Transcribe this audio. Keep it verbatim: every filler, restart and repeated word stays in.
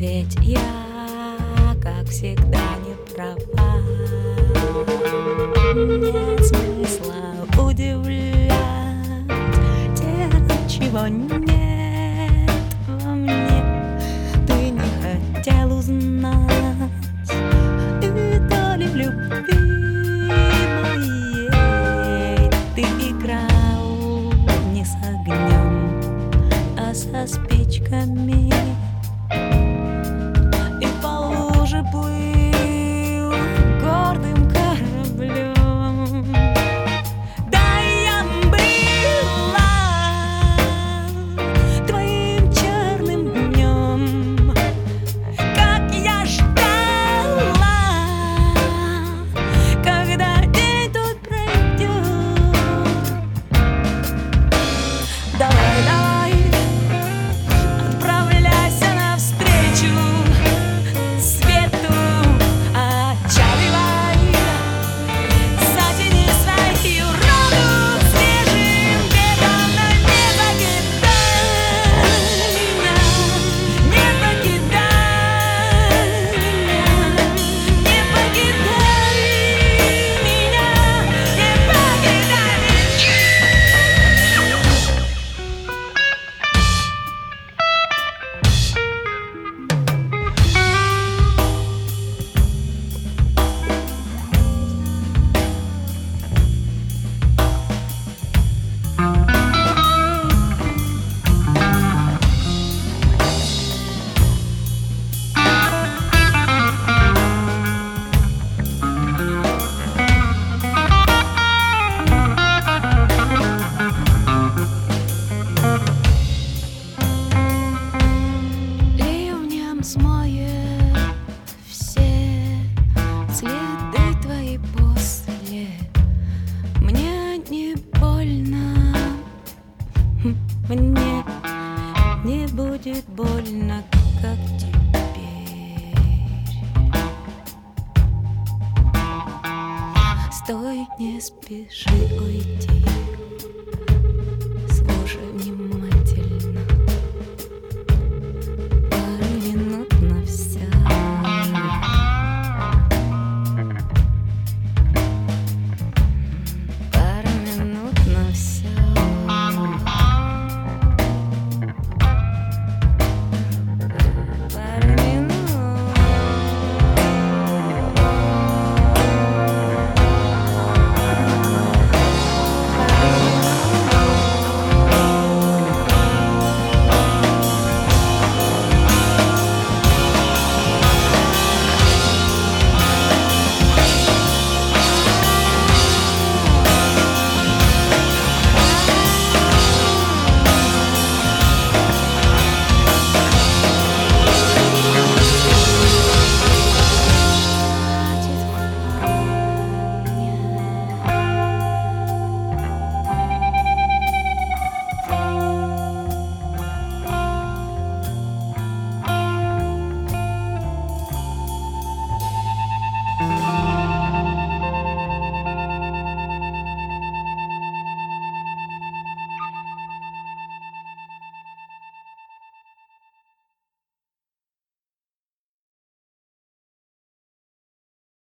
Ведь я, как всегда, не права. Нет смысла удивлять тех, чего нет во мне. Ты не хотел узнать и доли в любви моей. Ты играл не с огнем, а со спичками. И по луже плыл гордым кораблем. Да, я была твоим черным днем, как я ждала, когда день тут пройдет. Давай, давай, отправляйся навстречу свету, отчаливай, затяни свою роду свежим ветром, но не покидай меня, не покидай меня, не покидай меня, не покидай ливнем смоет все следы твои после. Мне не больно, мне не будет больно, как теперь. Стой, не спеши уйти.